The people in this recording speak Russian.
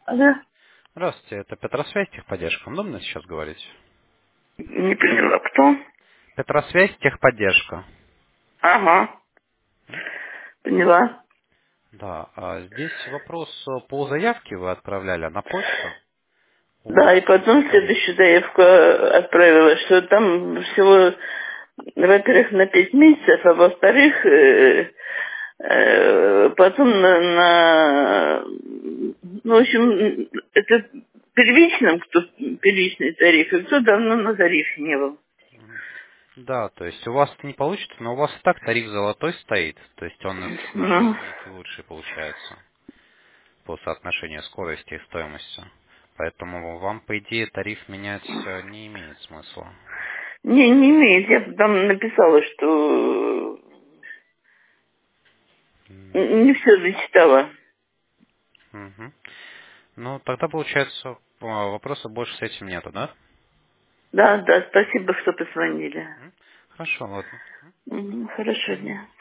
Алло, Здравствуйте, это Петросвязь, техподдержка. Удобно сейчас говорить? не поняла, кто? Петросвязь, техподдержка. Ага, поняла. Да, здесь вопрос по заявке вы отправляли на почту. Вот. Да, и потом следующую заявку отправила, что там всего, во-первых, на 5 месяцев, а во-вторых, потом ну, в общем, это первичным, кто первичный тариф, и кто давно на тарифе не был. Да, то есть у вас не получится, но у вас и так тариф золотой стоит. То есть он Ну, выгоднее и лучше получается по соотношению скорости и стоимости. Поэтому вам, по идее, тариф менять не имеет смысла. не имеет. Я там написала, что не все зачитала. Мгм. Ну, тогда получается вопроса больше с этим нету, да? Да, да, спасибо, что позвонили. Хорошо, ладно. Мгм, хорошего Мгм. дня.